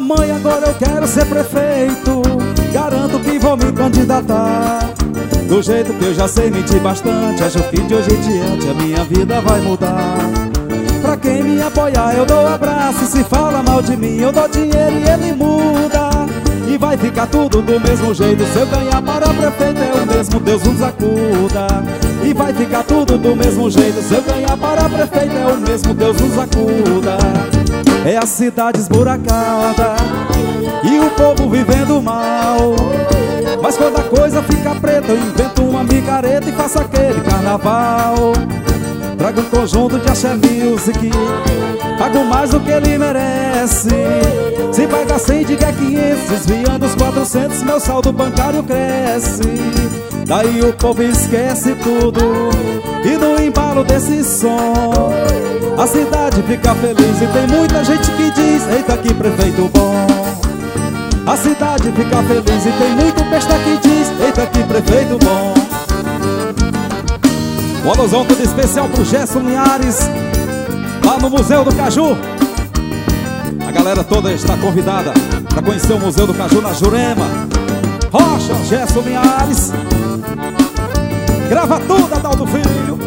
Mamãe, agora eu quero ser prefeito, garanto que vou me candidatar. Do jeito que eu já sei mentir bastante, acho que de hoje em diante a minha vida vai mudar. Pra quem me apoiar eu dou abraço, e se fala mal de mim eu dou dinheiro e ele muda. E vai ficar tudo do mesmo jeito, se eu ganhar para prefeito é o mesmo, Deus nos acuda. E vai ficar tudo do mesmo jeito, se eu ganhar para prefeito é o mesmo, Deus nos acuda. É a cidade esburacada e o povo vivendo mal, mas quando a coisa fica preta eu invento uma micareta e faço aquele carnaval. Trago um conjunto de axé music, pago mais do que ele merece. Se paga 100, diga 500, desviando os 400, meu saldo bancário cresce. Daí o povo esquece tudo, e no embalo desse som a cidade fica feliz e tem muita gente que diz: eita que prefeito bom. A cidade fica feliz e tem muito besta que diz: eita que prefeito bom. Um alusão tudo especial pro Gerson Linhares, lá no Museu do Caju. A galera toda está convidada para conhecer o Museu do Caju na Jurema. Rocha, Gerson Linhares, grava tudo, Adaldo Filho.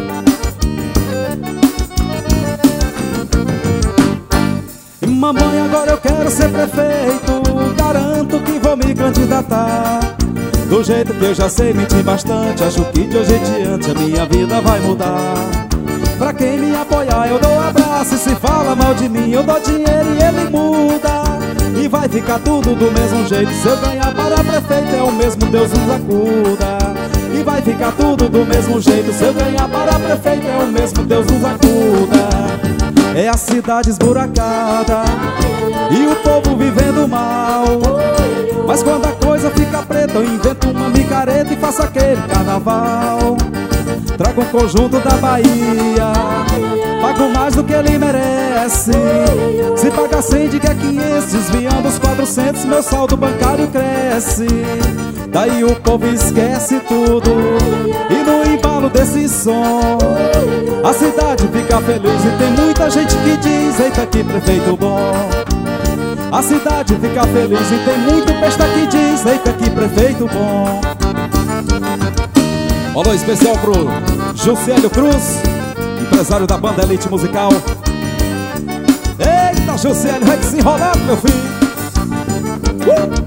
E mamãe, agora eu quero ser prefeito, garanto que vou me candidatar. Do jeito que eu já sei mentir bastante, acho que de hoje em diante a minha vida vai mudar. Pra quem me apoiar eu dou abraço, e se fala mal de mim eu dou dinheiro e ele muda. E vai ficar tudo do mesmo jeito, se eu ganhar para prefeito é o mesmo, Deus nos acuda. E vai ficar tudo do mesmo jeito, se eu ganhar para prefeito é o mesmo, Deus nos acuda. É a cidade esburacada e o povo vivendo mal, mas quando a coisa fica preta eu invento uma micareta e faço aquele carnaval. Trago um conjunto da Bahia, pago mais do que ele merece. Se paga 100, diga 500, desviando os 400, meu saldo bancário cresce. Daí o povo esquece tudo, e no embalo desse som a cidade fica feliz e tem muita gente que diz: eita que prefeito bom. A cidade fica feliz e tem muito besta que diz: eita que prefeito bom. Alô especial pro Juscelio Cruz, empresário da banda Elite Musical. Eita Juscelio, vai desenrolando meu filho.